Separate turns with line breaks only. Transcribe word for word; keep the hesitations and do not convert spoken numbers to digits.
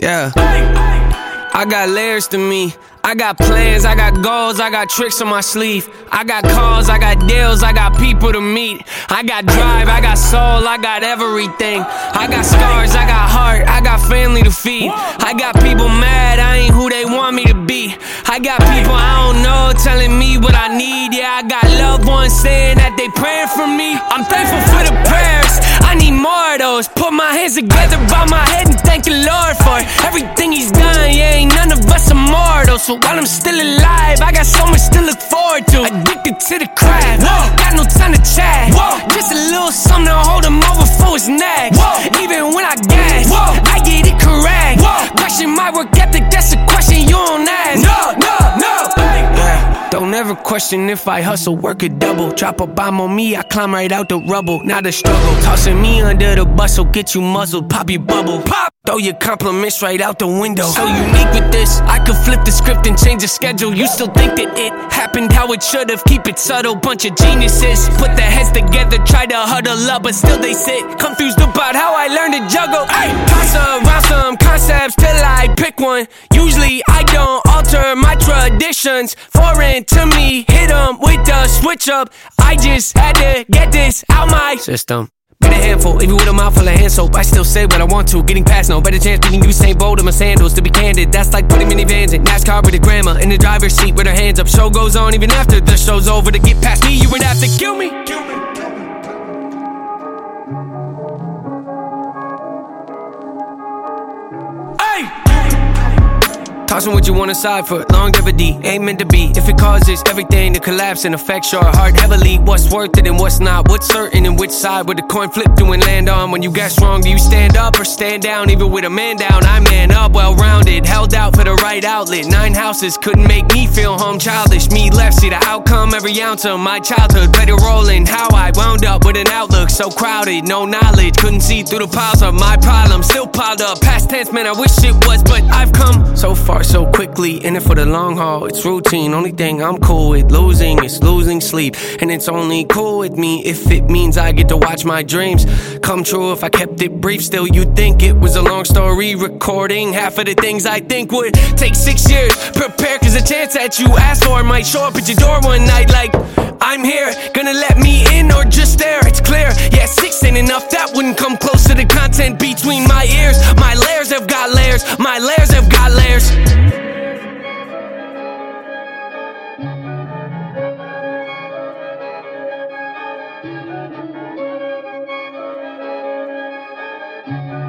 Yeah. I got layers to me. I got plans, I got goals, I got tricks on my sleeve. I got calls, I got deals, I got people to meet. I got drive, I got soul, I got everything. I got scars, I got heart, I got family to feed. I got people mad, I ain't who they want me to be. I got people I don't know telling me what I need. Yeah, I got loved ones saying that they praying for me. I'm thankful for the prayers, I need more of those. Put my hands together by my head and thank the Lord for everything he's done. Yeah, ain't none of us immortal. So while I'm still alive, I got so much to look forward to. Addicted to the craft, whoa. Got no time to chat, whoa. Just a little something to hold him over for his neck. Whoa. Even when I gas, whoa. I get it correct. Whoa. Question my work ethic, that's a question you don't ask. No, no, no. Yeah. Don't ever question if I hustle, work a double. Drop a bomb on me, I climb right out the rubble. Not a struggle, tossing me under the bus, so get you muzzled. Pop your bubble, pop. Throw your compliments right out the window. So unique with this, I could flip the script and change the schedule. You still think that it happened how it should've. Keep it subtle, bunch of geniuses. Put their heads together, try to huddle up, but still they sit confused about how I learned to juggle. Ay, toss around some concepts till I pick one. Usually I don't alter my traditions. Foreign to me, hit them with the switch up. I just had to get this out my system. Been a handful, even with a mouth full of hand soap. I still say what I want to, getting past no better chance beating Usain Bolt in my sandals. To be candid, that's like putting minivans in NASCAR with a grandma in the driver's seat with her hands up. Show goes on even after the show's over. To get past me, you would have to kill me. Kill me. Tossing what you want aside for longevity, ain't meant to be. If it causes everything to collapse and affects your heart heavily, what's worth it and what's not? What's certain and which side would the coin flip to and land on? When you get strong, do you stand up or stand down? Even with a man down, I man up, well-rounded. Held out for the right outlet. Nine houses couldn't make me feel home. Childish, me left, see the outcome. Every ounce of my childhood played a role in how I wound up with an outlook so crowded. No knowledge, couldn't see through the piles of my problems. Still piled up, past tense, man, I wish it was. But I've come so far so quickly, in it for the long haul. It's routine, only thing I'm cool with losing is losing sleep. And it's only cool with me if it means I get to watch my dreams come true. If I kept it brief, still you'd think it was a long story. Recording half of the things I think would take six years. Prepare, cause the chance that you asked for might show up at your door one night like I'm here, gonna let me in or just stare. It's clear, yeah, six ain't enough. That wouldn't come close to the content between my ears. My layers have got layers, my layers have got layers.
Thank you.